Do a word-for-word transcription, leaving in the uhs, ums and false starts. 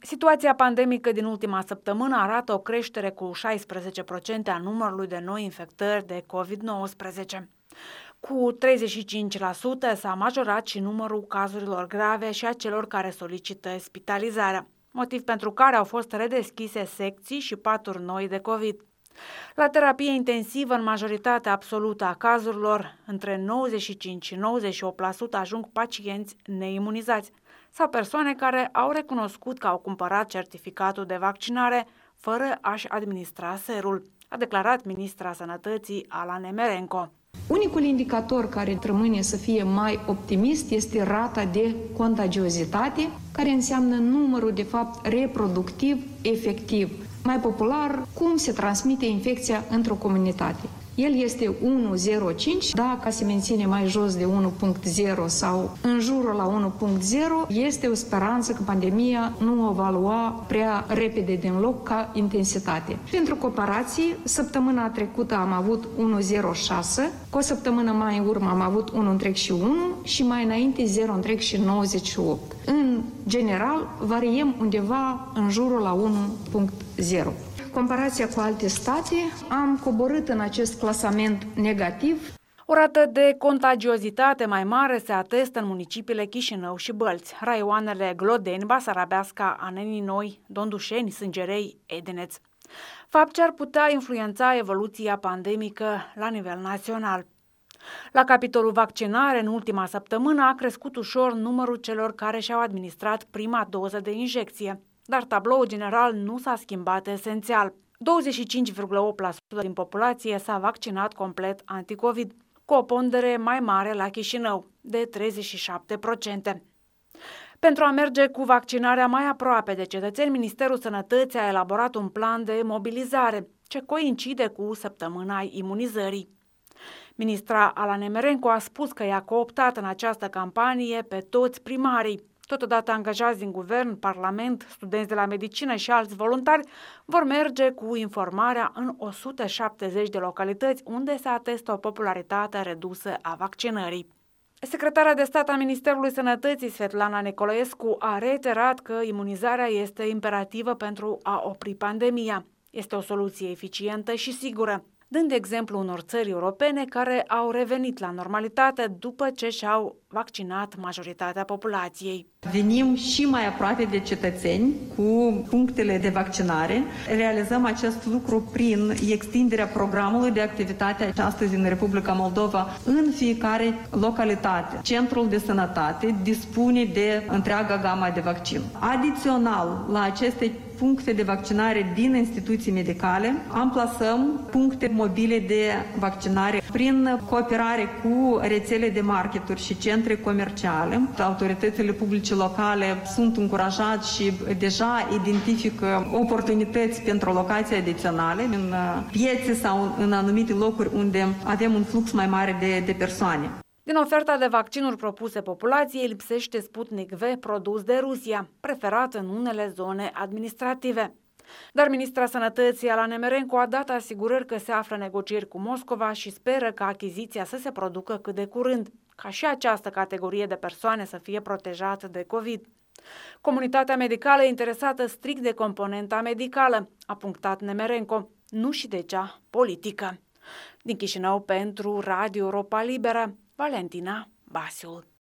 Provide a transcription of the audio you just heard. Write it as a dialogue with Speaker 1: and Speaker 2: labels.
Speaker 1: Situația pandemică din ultima săptămână arată o creștere cu șaisprezece la sută a numărului de noi infectări de covid nouăsprezece. Cu treizeci și cinci la sută s-a majorat și numărul cazurilor grave și a celor care solicită spitalizarea, motiv pentru care au fost redeschise secții și paturi noi de COVID. La terapie intensivă, în majoritatea absolută a cazurilor, între nouăzeci și cinci și nouăzeci și opt la sută ajung pacienți neimunizați sau persoane care au recunoscut că au cumpărat certificatul de vaccinare fără a-și administra serul, a declarat ministra Sănătății Ala Nemerenko.
Speaker 2: Unicul indicator care rămâne să fie mai optimist este rata de contagiozitate, care înseamnă numărul, de fapt, reproductiv efectiv. Mai popular, cum se transmite infecția într-o comunitate. El este unu virgulă zero cinci, dacă se menține mai jos de unu virgulă zero sau în jurul la unu virgulă zero, este o speranță că pandemia nu o va lua prea repede din loc ca intensitate. Pentru comparație, săptămâna trecută am avut unu virgulă zero șase, cu o săptămână mai în urmă am avut unu virgulă unu și mai înainte zero virgulă nouăzeci și opt. În general, variem undeva în jurul la unu virgulă zero. Comparația cu alte state, am coborât în acest clasament negativ.
Speaker 1: O rată de contagiozitate mai mare se atestă în municipiile Chișinău și Bălți, raioanele Glodeni, Basarabeasca, Anenii Noi, Dondușeni, Sângerei, Edineț. Fapt ce ar putea influența evoluția pandemică la nivel național. La capitolul vaccinare, în ultima săptămână, a crescut ușor numărul celor care și-au administrat prima doză de injecție, dar tabloul general nu s-a schimbat esențial. douăzeci și cinci virgulă opt la sută din populație s-a vaccinat complet anticovid, cu o pondere mai mare la Chișinău, de treizeci și șapte la sută. Pentru a merge cu vaccinarea mai aproape de cetățeni, Ministerul Sănătății a elaborat un plan de mobilizare, ce coincide cu săptămâna imunizării. Ministra Ala Nemerenko a spus că i-a cooptat în această campanie pe toți primarii. Totodată angajați din guvern, parlament, studenți de la medicină și alți voluntari vor merge cu informarea în o sută șaptezeci de localități unde se atestă o popularitate redusă a vaccinării. Secretara de stat a Ministerului Sănătății, Svetlana Nicolaescu, a reiterat că imunizarea este imperativă pentru a opri pandemia. Este o soluție eficientă și sigură, dând exemplu unor țări europene care au revenit la normalitate după ce și-au vaccinat majoritatea populației.
Speaker 3: Venim și mai aproape de cetățeni cu punctele de vaccinare. Realizăm acest lucru prin extinderea programului de activitate astăzi în Republica Moldova în fiecare localitate. Centrul de sănătate dispune de întreaga gamă de vaccin. Adițional la aceste puncte de vaccinare din instituții medicale, amplasăm puncte mobile de vaccinare prin cooperare cu rețele de marketuri și centre comerciale. Autoritățile publice locale sunt încurajați și deja identifică oportunități pentru locații adiționale în piețe sau în anumite locuri unde avem un flux mai mare de, de persoane.
Speaker 1: Din oferta de vaccinuri propuse populației, lipsește Sputnik V produs de Rusia, preferat în unele zone administrative. Dar ministra Sănătății Ala Nemerenko a dat asigurări că se află negocieri cu Moscova și speră ca achiziția să se producă cât de curând, ca și această categorie de persoane să fie protejată de COVID. Comunitatea medicală e interesată strict de componenta medicală, a punctat Nemerenko, nu și de cea politică. Din Chișinău pentru Radio Europa Liberă, Valentina Basiul.